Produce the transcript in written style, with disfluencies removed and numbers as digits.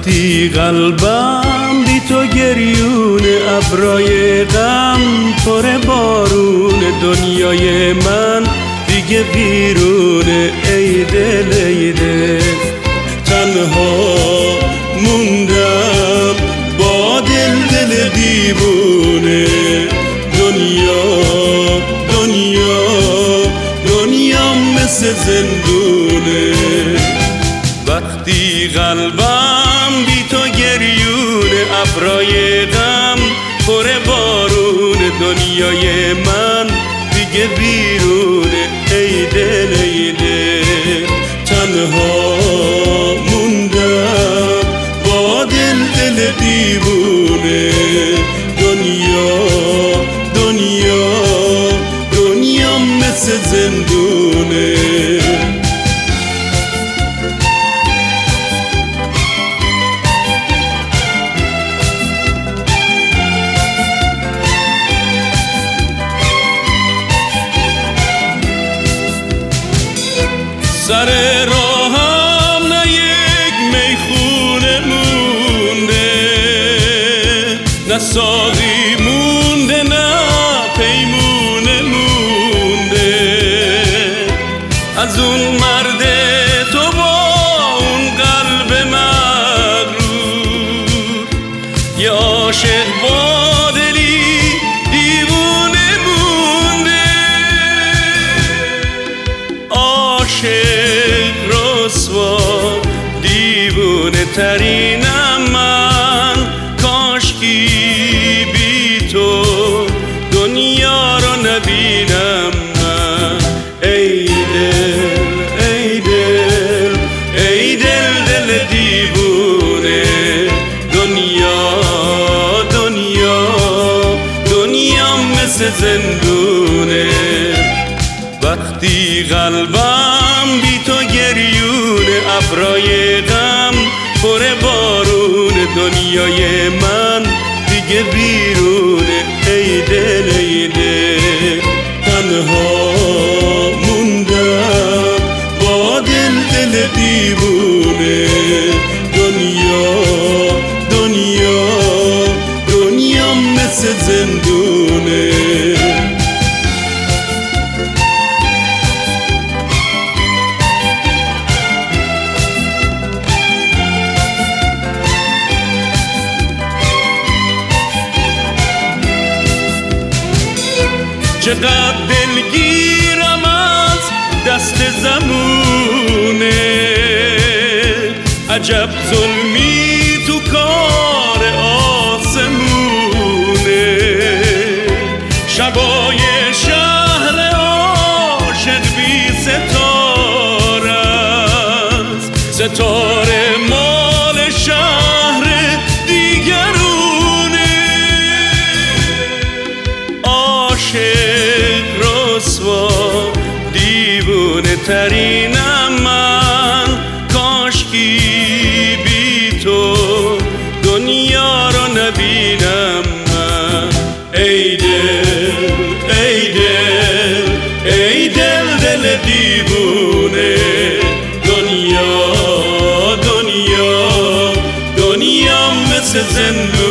وقتی قلبم بی تو گریون، ابرای غم پر بارون، دنیای من دیگه ویرونه. ای دل ای دل، تنها موندم با دل دیوونه. دنیا مثل زندونه. وقتی قلبم بی تو گریونه، ابرای غم پر بارون، دنیای من دیگه بیرونه. ای دل ای دل، تنها موندم با دل دیوونه. دنیا مثل زندونه. سر راهم نه یک میخونه مونده، نه ساقی مونده، نه پیمونه مونده. از اون مرد تو با اون قلب مغرور، یه عاشق با دلی دیوونه مونده. عاشق رسوا دیوونه ترینم من، کاشکی بی تو دنیا رو نبینم من. ای دل ای دل ای دل دل دیوونه. دنیا مثل زندونه. وقتی قلبم بی تو گریونه، ابرای غم پر بارون، دنیای من دیگه بیرونه. ای دل ای دل، تنها موندم با دل دیوونه. دنیا مثل زندونه. چقدر دلگیرم از دست زمونه، عجب ظلمی تو کار آسمونه. شبای شهر عاشق بی ستاره است، ستاره مال شهر دیگرونه. عاشق رسوا دیوونه ترینم من، کاشکی بی تو دنیا رو نبینم من. ای دل ای دل ای دل دل دیوونه. دنیا مثل زندونه.